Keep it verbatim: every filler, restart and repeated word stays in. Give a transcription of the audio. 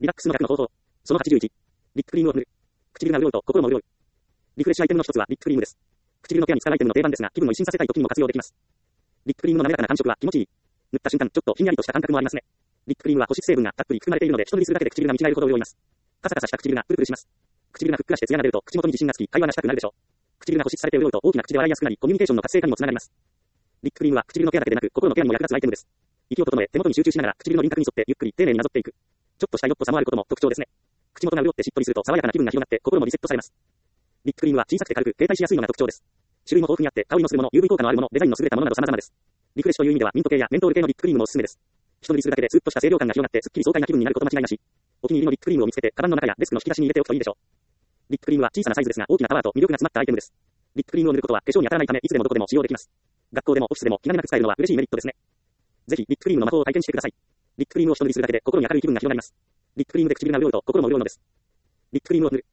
リラックスの逆の方法。そのはちじゅういち。リップクリームを塗る。唇が潤うと心も潤う。リフレッシュアイテムの一つはリップクリームです。唇のケアに使うアイテムの定番ですが、気分を一新させたい時にも活用できます。リップクリームの滑らかな感触は気持ちいい。塗った瞬間、ちょっとひんやりとした感覚もありますね。リップクリームは保湿成分がたっぷり含まれているので、一塗りするだけで唇が見違えるほど潤います。カサカサした唇がプルプルします。唇がふっくらして艶が出ると口元に自信がつき、会話がしたくなるでしょう。唇が保湿されて潤うと大きな口で笑いやすくなり、コミュニケーションの活性化にもつながります。リップクリームは唇のケアだけでなく、心のケアにも役立つアイテムです。息を整え、手元に集中しながら唇の輪郭に沿ってゆっくり丁寧になぞっていく。ちょっとしたよっとさもあることも特徴ですね。口元が潤ってしっとりすると爽やかな気分が広がって心もリセットされます。リップクリームは小さくて軽く携帯しやすいのが特徴です。種類も豊富にあって、香りのするもの、ユーブイ 効果のあるもの、デザインの優れたものなど様々です。リフレッシュという意味ではミント系やメントール系のリップクリームもおすすめです。一塗りするだけでスッとした清涼感が広がってすっきり爽快な気分になること間違いなし。お気に入りのリップクリームを見つけて、カバンの中やデスクの引き出しに入れておくといいでしょう。リップクリームは小さなサイズですが大きなパワーと魅力が詰まったアイテムです。リップクリームを塗ることは化粧に当たらないためいつでもどこでも使用できます。学校でもオフィスでも気兼ねなく使えるのは嬉しいメリットですね。ぜひリップクリームの魔法を体験してください。リップクリームを一塗りするだけで心に明るい気分が広がります。リップクリームで唇が潤うと心も潤うのです。リップクリームを塗る。